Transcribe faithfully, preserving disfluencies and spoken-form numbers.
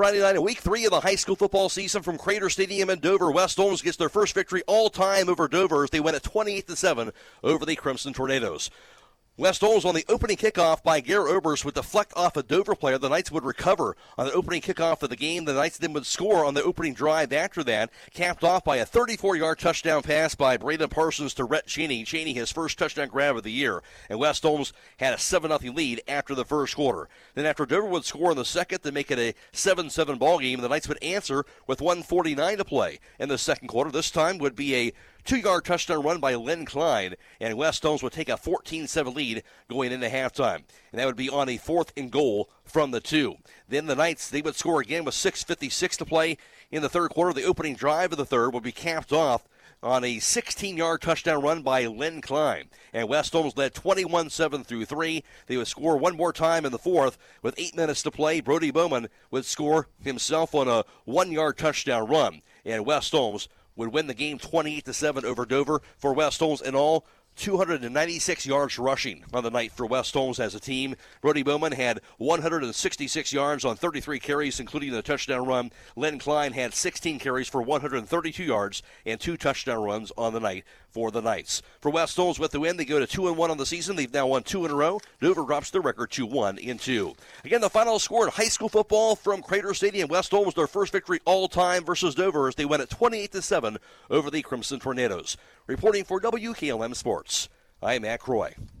Friday night of week three of the high school football season from Crater Stadium in Dover. West Holmes gets their first victory all time over Dover as they win at twenty-eight to seven over the Crimson Tornadoes. West Holmes on the opening kickoff by Garrett Oberst would deflect off a Dover player. The Knights would recover on the opening kickoff of the game. The Knights then would score on the opening drive after that, capped off by a thirty-four-yard touchdown pass by Braden Parsons to Rhett Cheney. Cheney, his first touchdown grab of the year. And West Holmes had a seven nothing lead after the first quarter. Then after Dover would score in the second to make it a seven seven ball game, the Knights would answer with one forty-nine to play in the second quarter. This time would be a two-yard touchdown run by Len Klein, and West Holmes would take a fourteen seven lead going into halftime. And that would be on a fourth and goal from the two. Then the Knights, they would score again with six fifty-six to play in the third quarter. The opening drive of the third would be capped off on a sixteen-yard touchdown run by Len Klein. And West Holmes led twenty-one seven through three. They would score one more time in the fourth with eight minutes to play. Brody Bowman would score himself on a one-yard touchdown run. And West Holmes would win the game twenty-eight to seven over Dover. For West Holmes in all, two hundred ninety-six yards rushing on the night for West Holmes as a team. Brody Bowman had one hundred sixty-six yards on thirty-three carries, including the touchdown run. Len Klein had sixteen carries for one hundred thirty-two yards and two touchdown runs on the night for the Knights. For West Holmes with the win, they go to two and one on the season. They've now won two in a row. Dover drops their record to one and two. Again, the final score in high school football from Crater Stadium. West Holmes their first victory all time versus Dover as they win at twenty-eight to seven over the Crimson Tornadoes. Reporting for W K L M Sports, I'm Matt Croy.